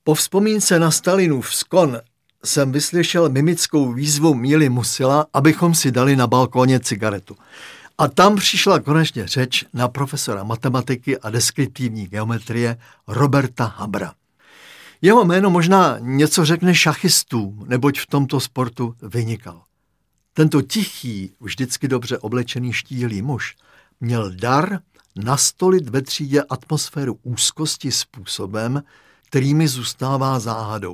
Po vzpomínce na Stalinův skon jsem vyslyšel mimickou výzvu Míly Musila, abychom si dali na balkóně cigaretu. A tam přišla konečně řeč na profesora matematiky a deskriptivní geometrie Roberta Habra. Jeho jméno možná něco řekne šachistům, neboť v tomto sportu vynikal. Tento tichý, vždycky dobře oblečený štíhlý muž měl dar nastolit ve třídě atmosféru úzkosti způsobem, který mi zůstává záhadou.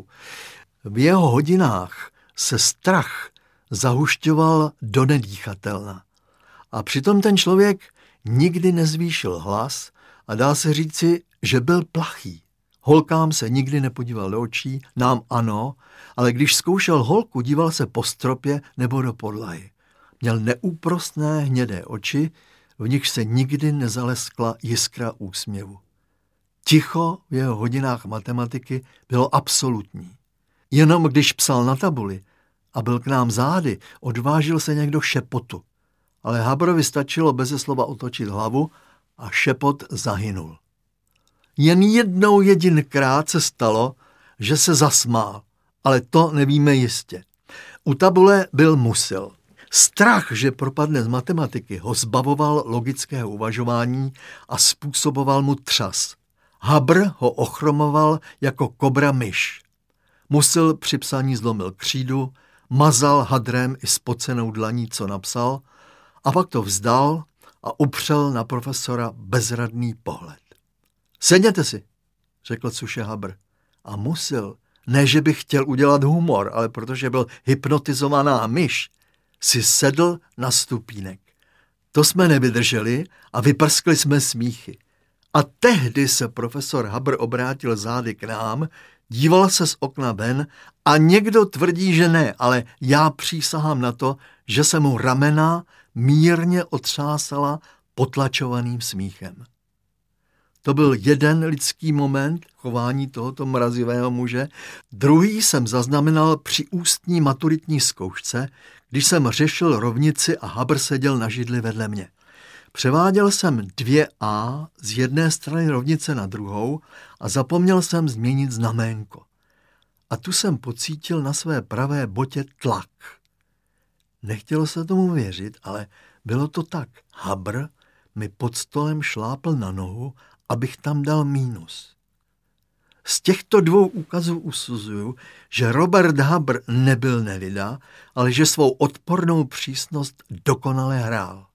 V jeho hodinách se strach zahušťoval do nedýchatelna. A přitom ten člověk nikdy nezvýšil hlas a dá se říci, že byl plachý. Holkám se nikdy nepodíval do očí, nám ano, ale když zkoušel holku, díval se po stropě nebo do podlahy. Měl neúprosné hnědé oči, v nich se nikdy nezaleskla jiskra úsměvu. Ticho v jeho hodinách matematiky bylo absolutní. Jenom když psal na tabuli a byl k nám zády, odvážil se někdo šepotu. Ale Habrovi stačilo beze slova otočit hlavu a šepot zahynul. Jen jednou jedinkrát se stalo, že se zasmál, ale to nevíme jistě. U tabule byl Musil. Strach, že propadne z matematiky, ho zbavoval logického uvažování a způsoboval mu třas. Habr ho ochromoval jako kobra myš. Musil při psaní zlomil křídu, mazal hadrem i spocenou dlaní, co napsal, a pak to vzdal a upřel na profesora bezradný pohled. Sedněte si, řekl suše Habr. A Musil, ne že by chtěl udělat humor, ale protože byl hypnotizovaná myš, si sedl na stupínek. To jsme nevydrželi a vyprskli jsme smíchy. A tehdy se profesor Habr obrátil zády k nám, díval se z okna ven a někdo tvrdí, že ne, ale já přísahám na to, že se mu ramena mírně otřásala potlačovaným smíchem. To byl jeden lidský moment chování tohoto mrazivého muže. Druhý jsem zaznamenal při ústní maturitní zkoušce, když jsem řešil rovnici a Habr seděl na židli vedle mě. Převáděl jsem 2a z jedné strany rovnice na druhou a zapomněl jsem změnit znaménko. A tu jsem pocítil na své pravé botě tlak. Nechtělo se tomu věřit, ale bylo to tak. Habr mi pod stolem šlápl na nohu, abych tam dal mínus. Z těchto dvou úkazů usuzuju, že Robert Habr nebyl nelida, ale že svou odpornou přísnost dokonale hrál.